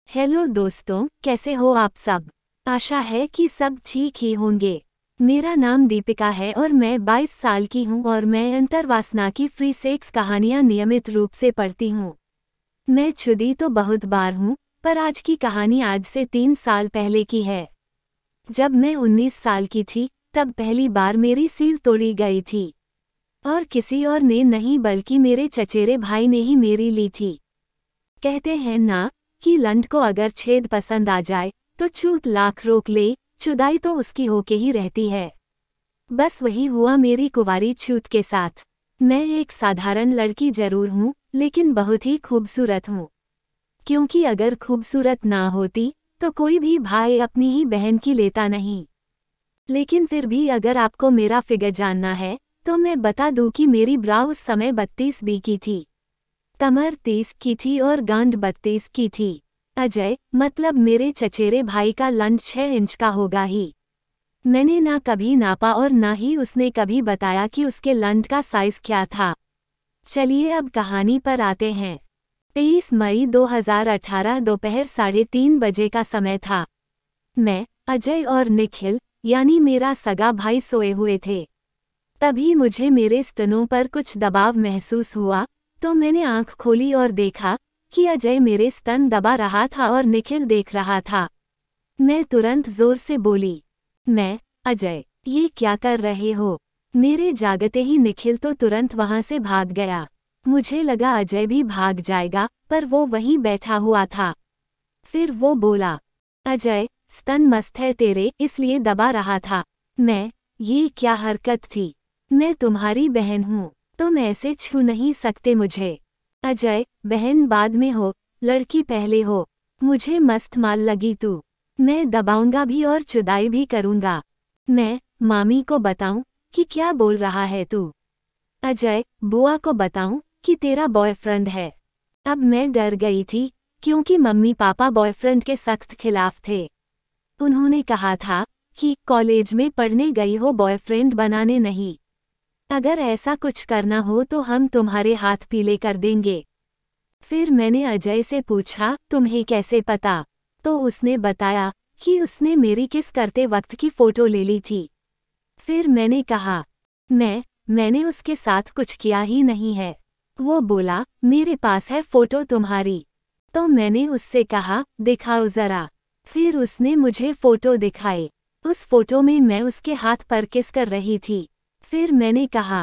Hello दोस्तों, कैसे हो आप सब। आशा है कि सब ठीक ही होंगे। मेरा नाम दीपिका है और मैं 22 साल की हूँ और मैं अंतर्वासना की फ्री सेक्स कहानियाँ नियमित रूप से पढ़ती हूँ। मैं चुदी तो बहुत बार हूँ, पर आज की कहानी आज से 3 साल पहले की है। जब मैं 19 साल की थी, तब पहली बार मेरी सील तोड़ी गई थी। और किसी और ने नहीं बल्कि मेरे चचेरे भाई ने ही मेरी ली थी। कहते हैं ना कि लंड को अगर छेद पसंद आ जाए तो छूत लाख रोक ले, चुदाई तो उसकी होके ही रहती है। बस वही हुआ मेरी कुंवारी छूत के साथ। मैं एक साधारण लड़की जरूर हूँ, लेकिन बहुत ही खूबसूरत हूँ। क्योंकि अगर खूबसूरत ना होती तो कोई भी भाई अपनी ही बहन की लेता नहीं। लेकिन फिर भी अगर आपको मेरा फिगर जानना है तो मैं बता दूं कि मेरी ब्रा उस समय 32 की थी, कमर 30 की थी और गांड 32 की थी। अजय, मतलब मेरे चचेरे भाई का लंड 6 इंच का होगा ही। मैंने ना कभी नापा और ना ही उसने कभी बताया कि उसके लंड का साइज क्या था। चलिए अब कहानी पर आते हैं। 23 मई 2018 दोपहर 3:30 बजे का समय था। मैं, अजय और निखिल, यानी मेरा सगा भाई सोए हुए थे। तभी मुझे मेरे स्तनों पर कुछ दबाव महसूस हुआ, तो मैंने आंख खोली और देखा कि अजय मेरे स्तन दबा रहा था और निखिल देख रहा था। मैं तुरंत जोर से बोली, मैं, अजय, ये क्या कर रहे हो। मेरे जागते ही निखिल तो तुरंत वहां से भाग गया। मुझे लगा अजय भी भाग जाएगा, पर वो वहीं बैठा हुआ था। फिर वो बोला, अजय, स्तन मस्त है तेरे, इसलिए दबा रहा था। मैं, ये क्या हरकत थी। मैं तुम्हारी बहन हूँ, तुम ऐसे छू नहीं सकते मुझे। अजय, बहन बाद में हो, लड़की पहले हो। मुझे मस्त माल लगी तू। मैं दबाऊंगा भी और चुदाई भी करूंगा। मैं, मामी को बताऊं कि क्या बोल रहा है तू। अजय, बुआ को बताऊं कि तेरा बॉयफ्रेंड है। अब मैं डर गई थी, क्योंकि मम्मी पापा बॉयफ्रेंड के सख्त खिलाफ थे। उन्होंने कहा था कि कॉलेज में पढ़ने गई हो, बॉयफ्रेंड बनाने नहीं। अगर ऐसा कुछ करना हो तो हम तुम्हारे हाथ पीले कर देंगे। फिर मैंने अजय से पूछा, तुम्हें कैसे पता। तो उसने बताया कि उसने मेरी किस करते वक्त की फोटो ले ली थी। फिर मैंने कहा, मैंने उसके साथ कुछ किया ही नहीं है। वो बोला, मेरे पास है फोटो तुम्हारी। तो मैंने उससे कहा, दिखाओ जरा। फिर उसने मुझे फोटो दिखाए। उस फोटो में मैं उसके हाथ पर किस कर रही थी। फिर मैंने कहा,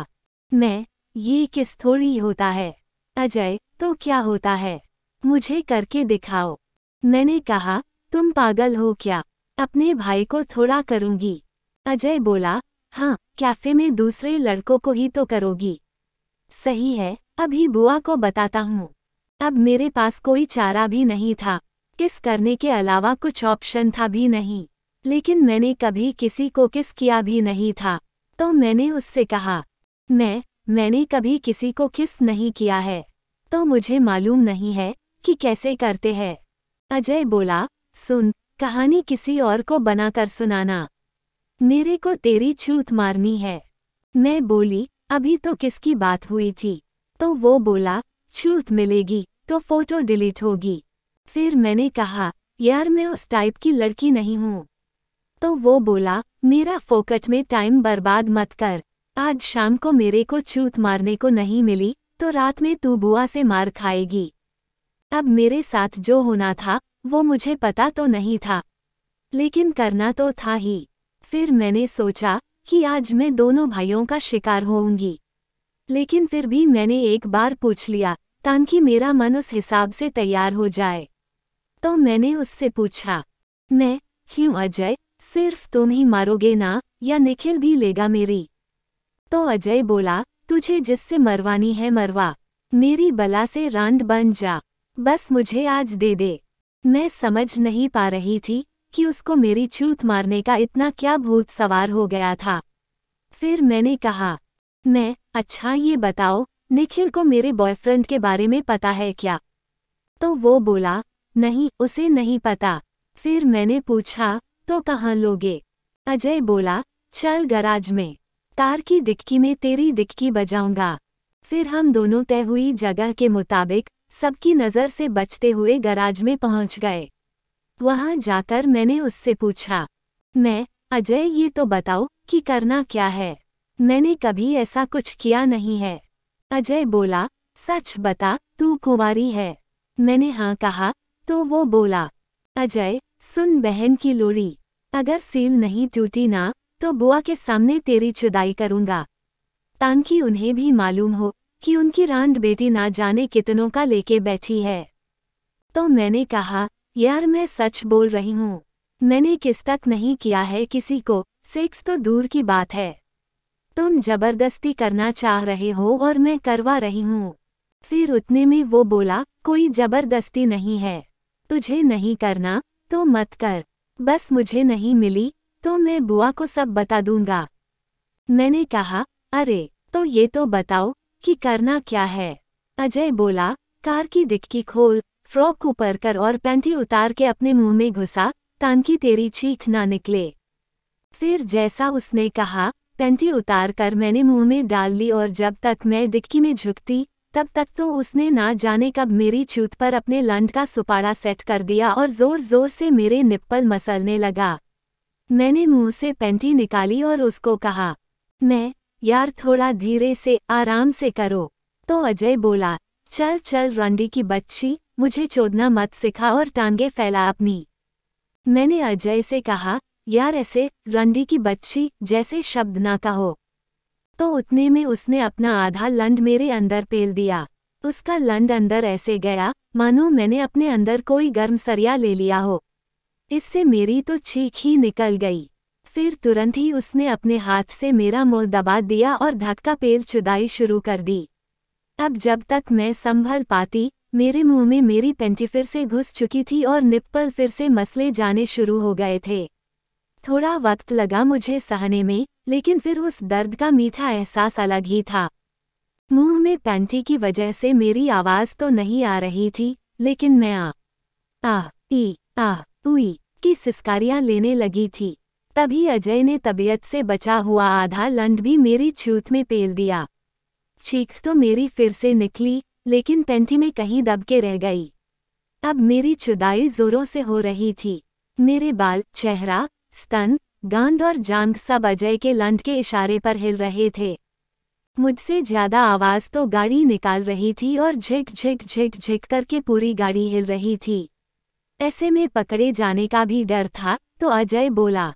ये किस थोड़ी होता है। अजय, तो क्या होता है, मुझे करके दिखाओ। मैंने कहा, तुम पागल हो क्या, अपने भाई को थोड़ा करूंगी। अजय बोला, हाँ, कैफे में दूसरे लड़कों को ही तो करोगी। सही है, अभी बुआ को बताता हूँ। अब मेरे पास कोई चारा भी नहीं था, किस करने के अलावा कुछ ऑप्शन था भी नहीं। लेकिन मैंने कभी किसी को किस किया भी नहीं था, तो मैंने उससे कहा, मैंने कभी किसी को किस नहीं किया है, तो मुझे मालूम नहीं है कि कैसे करते हैं। अजय बोला, सुन, कहानी किसी और को बनाकर सुनाना, मेरे को तेरी छूत मारनी है। मैं बोली, अभी तो किसकी बात हुई थी। तो वो बोला, छूत मिलेगी तो फोटो डिलीट होगी। फिर मैंने कहा, यार मैं उस टाइप की लड़की नहीं हूँ। तो वो बोला, मेरा फोकट में टाइम बर्बाद मत कर। आज शाम को मेरे को छूत मारने को नहीं मिली तो रात में तू बुआ से मार खाएगी। अब मेरे साथ जो होना था वो मुझे पता तो नहीं था, लेकिन करना तो था ही। फिर मैंने सोचा कि आज मैं दोनों भाइयों का शिकार होऊंगी। लेकिन फिर भी मैंने एक बार पूछ लिया, ताकि मेरा मन उस हिसाब से तैयार हो जाए। तो मैंने उससे पूछा, क्यों अजय, सिर्फ तुम ही मारोगे ना, या निखिल भी लेगा मेरी। तो अजय बोला, तुझे जिससे मरवानी है मरवा, मेरी बला से रांड बन जा, बस मुझे आज दे दे। मैं समझ नहीं पा रही थी कि उसको मेरी छूत मारने का इतना क्या भूत सवार हो गया था। फिर मैंने कहा, अच्छा ये बताओ, निखिल को मेरे बॉयफ्रेंड के बारे में पता है क्या। तो वो बोला, नहीं, उसे नहीं पता। फिर मैंने पूछा, तो कहाँ लोगे। अजय बोला, चल गराज में, कार की डिक्की में तेरी डिक्की बजाऊंगा। फिर हम दोनों तय हुई जगह के मुताबिक सबकी नज़र से बचते हुए गराज में पहुंच गए। वहां जाकर मैंने उससे पूछा, मैं अजय ये तो बताओ कि करना क्या है। मैंने कभी ऐसा कुछ किया नहीं है। अजय बोला, सच बता, तू कुंवारी है। मैंने हाँ कहा। तो वो बोला, अजय सुन बहन की लोरी, अगर सील नहीं टूटी ना तो बुआ के सामने तेरी चुदाई करूंगा, ताकि उन्हें भी मालूम हो कि उनकी रांड बेटी ना जाने कितनों का लेके बैठी है। तो मैंने कहा, यार मैं सच बोल रही हूँ, मैंने किस तक नहीं किया है किसी को, सेक्स तो दूर की बात है। तुम जबरदस्ती करना चाह रहे हो और मैं करवा रही हूँ। फिर उतने में वो बोला, कोई जबरदस्ती नहीं है, तुझे नहीं करना तो मत कर, बस मुझे नहीं मिली तो मैं बुआ को सब बता दूंगा। मैंने कहा, अरे तो ये तो बताओ कि करना क्या है। अजय बोला, कार की डिक्की खोल, फ्रॉक ऊपर कर और पैंटी उतार के अपने मुंह में घुसा, ताकि तेरी चीख ना निकले। फिर जैसा उसने कहा, पैंटी उतार कर मैंने मुंह में डाल ली और जब तक मैं डिक्की में झुकती तब तक तो उसने ना जाने कब मेरी छूत पर अपने लंड का सुपाड़ा सेट कर दिया और जोर जोर से मेरे निप्पल मसलने लगा। मैंने मुंह से पैंटी निकाली और उसको कहा, मैं यार थोड़ा धीरे से आराम से करो। तो अजय बोला, चल चल रंडी की बच्ची, मुझे चोदना मत सिखा और टांगे फैला अपनी। मैंने अजय से कहा, यार ऐसे रंडी की बच्ची जैसे शब्द ना कहो। तो उतने में उसने अपना आधा लंड मेरे अंदर पेल दिया। उसका लंड अंदर ऐसे गया मानो मैंने अपने अंदर कोई गर्म सरिया ले लिया हो। इससे मेरी तो चीख ही निकल गई। फिर तुरंत ही उसने अपने हाथ से मेरा मुंह दबा दिया और धक्का पेल चुदाई शुरू कर दी। अब जब तक मैं संभल पाती, मेरे मुंह में मेरी पेंटी फिर से घुस चुकी थी और निप्पल फिर से मसले जाने शुरू हो गए थे। थोड़ा वक्त लगा मुझे सहने में, लेकिन फिर उस दर्द का मीठा एहसास अलग ही था। मुंह में पैंटी की वजह से मेरी आवाज़ तो नहीं आ रही थी, लेकिन मैं उई की सिसकारियां लेने लगी थी। तभी अजय ने तबीयत से बचा हुआ आधा लंड भी मेरी छूत में पेल दिया। चीख तो मेरी फिर से निकली, लेकिन पैंटी में कहीं दब के रह गई। अब मेरी चुदाई जोरों से हो रही थी। मेरे बाल, चेहरा, स्तन, गांड और जांघ सब अजय के लंड के इशारे पर हिल रहे थे। मुझसे ज्यादा आवाज तो गाड़ी निकाल रही थी और झिक झिक झिक झिक करके पूरी गाड़ी हिल रही थी। ऐसे में पकड़े जाने का भी डर था, तो अजय बोला,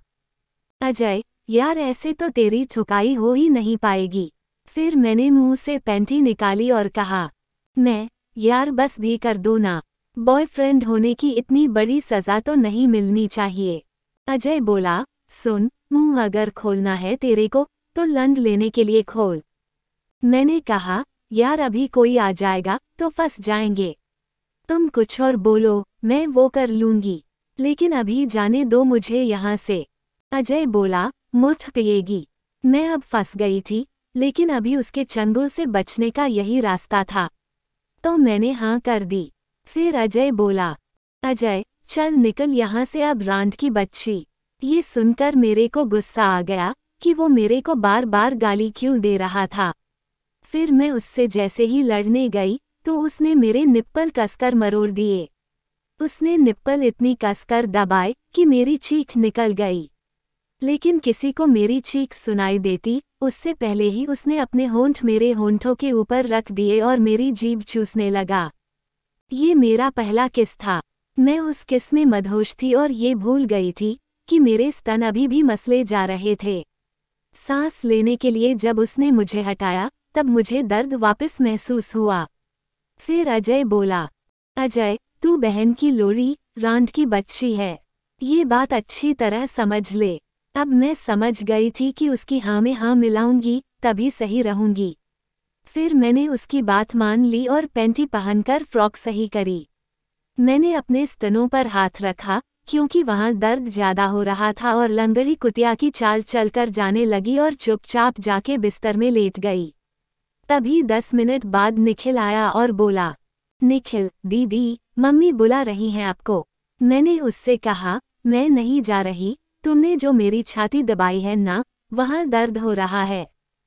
अजय यार ऐसे तो तेरी ठुकाई हो ही नहीं पाएगी। फिर मैंने मुंह से पैंटी निकाली और कहा, मैं यार बस भी कर दो ना, बॉयफ्रेंड होने की इतनी बड़ी सजा तो नहीं मिलनी चाहिए। अजय बोला, सुन, मुंह अगर खोलना है तेरे को तो लंड लेने के लिए खोल। मैंने कहा, यार अभी कोई आ जाएगा तो फंस जाएंगे, तुम कुछ और बोलो, मैं वो कर लूंगी, लेकिन अभी जाने दो मुझे यहाँ से। अजय बोला, मुठ पिएगी। मैं अब फंस गई थी, लेकिन अभी उसके चंगुल से बचने का यही रास्ता था, तो मैंने हाँ कर दी। फिर अजय बोला, अजय चल निकल यहाँ से अब रांड की बच्ची। ये सुनकर मेरे को गुस्सा आ गया कि वो मेरे को बार बार गाली क्यों दे रहा था। फिर मैं उससे जैसे ही लड़ने गई तो उसने मेरे निप्पल कसकर मरोड़ दिए। उसने निप्पल इतनी कसकर दबाए कि मेरी चीख निकल गई, लेकिन किसी को मेरी चीख सुनाई देती उससे पहले ही उसने अपने होंठ मेरे होंठों के ऊपर रख दिए और मेरी जीभ चूसने लगा। ये मेरा पहला किस था। मैं उस किस में मदहोश थी और ये भूल गई थी कि मेरे स्तन अभी भी मसले जा रहे थे। सांस लेने के लिए जब उसने मुझे हटाया तब मुझे दर्द वापस महसूस हुआ। फिर अजय बोला, अजय तू बहन की लोरी रांड की बच्ची है, ये बात अच्छी तरह समझ ले। अब मैं समझ गई थी कि उसकी हाँ में हाँ मिलाऊंगी तभी सही रहूंगी। फिर मैंने उसकी बात मान ली और पैंटी पहनकर फ्रॉक सही करी। मैंने अपने स्तनों पर हाथ रखा क्योंकि वहां दर्द ज्यादा हो रहा था और लंगड़ी कुतिया की चाल चलकर जाने लगी और चुपचाप जाके बिस्तर में लेट गई। तभी 10 मिनट बाद निखिल आया और बोला, निखिल दीदी मम्मी बुला रही हैं आपको। मैंने उससे कहा, मैं नहीं जा रही, तुमने जो मेरी छाती दबाई है ना, वहाँ दर्द हो रहा है।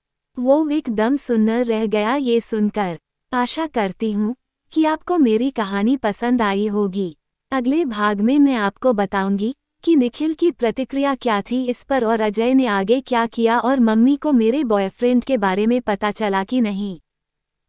वो एकदम सुन्न रह गया ये सुनकर। आशा करती हूँ कि आपको मेरी कहानी पसंद आई होगी। अगले भाग में मैं आपको बताऊंगी कि निखिल की प्रतिक्रिया क्या थी इस पर और अजय ने आगे क्या किया और मम्मी को मेरे बॉयफ्रेंड के बारे में पता चला कि नहीं।